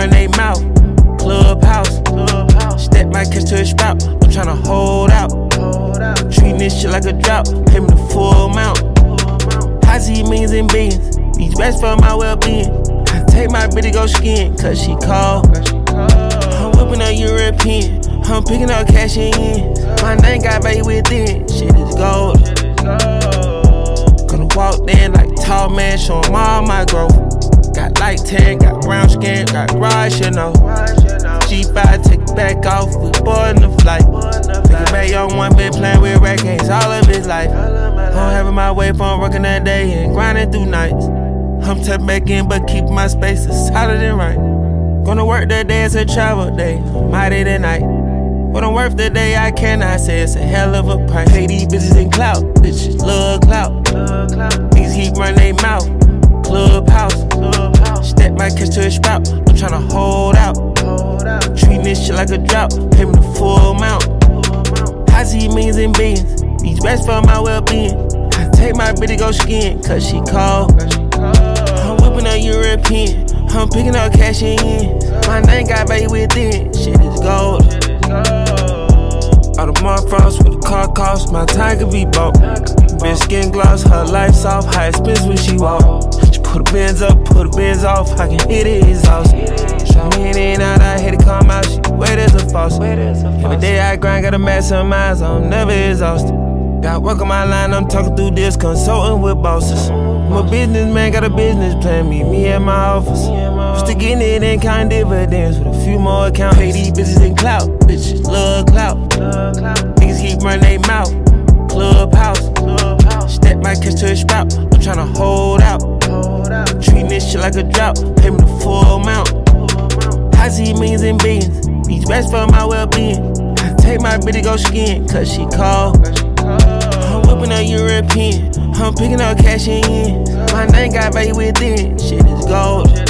run they mouth. Clubhouse. Step my kiss to a spout. I'm tryna hold out. Treating this shit like a drought. Pay me the full amount. I see millions and billions. These rats for my well-being. I take my bitch to go skiing, cause she called. I'm whipping a European. I'm picking up cash in. My name got value within. Shit is gold. Gonna walk in like tall man, show 'em all my growth. Got light tan, got brown skin, got garage, you know. G5, take it back off, we boarding the flight. Take it back, young one been playing with rap games all of his life. I'm having my way from working that day and grinding through nights. I'm tapping back in, but keep my spaces solid and right. Gonna work the day as a travel day, mighty tonight. What I'm worth the day, I cannot say it's a hell of a price. Pay these bitches in clout, bitches love clout. Niggas keep running they mouth. Clubhouse. Step my kiss to a spout. I'm tryna hold out. Treating this shit like a drought. Pay me the full amount. I see millions and billions. These rats for my well-being. I take my bitch to go skiing, cause she called. I'm whipping a European. I'm picking up cash in. My name got value within. Shit is gold. All the motherfuckers with the car cost, my time could be bought. Bitch skin gloss, her life soft, high expense when she walk. She put the Benz up, put the Benz off, I can hit it exhaust. In and out, I hate to come out, she wet as a faucet. Every day I grind, gotta maximize, I'm never exhausted. Got work on my line, I'm talking through this, consulting with bosses. I'm a businessman, got a business plan, meet me at my office. Used to getting it in kind dividends with a few more accounts. Pay these bitches in clout, bitches love clout. Niggas keep running they mouth. Clubhouse. Step my kiss to a spout. I'm tryna hold out. Treating this shit like a drought. Pay me the full amount. I see millions and billions. These rats for my well-being. I take my bitch to go skiing, cause she called. I'm whipping a European. I'm picking up cash in. My name got value within. Shit is gold.